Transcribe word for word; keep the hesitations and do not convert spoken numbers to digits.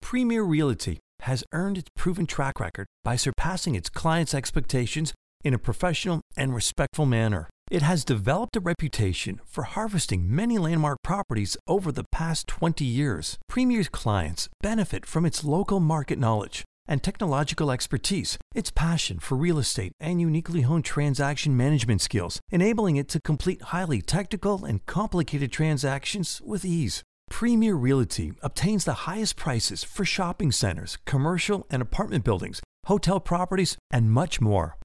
Premier Realty has earned its proven track record by surpassing its clients' expectations in a professional and respectful manner. It has developed a reputation for harvesting many landmark properties over the past twenty years. Premier's clients benefit from its local market knowledge and technological expertise, its passion for real estate, and uniquely honed transaction management skills, enabling it to complete highly technical and complicated transactions with ease. Premier Realty obtains the highest prices for shopping centers, commercial and apartment buildings, hotel properties, and much more.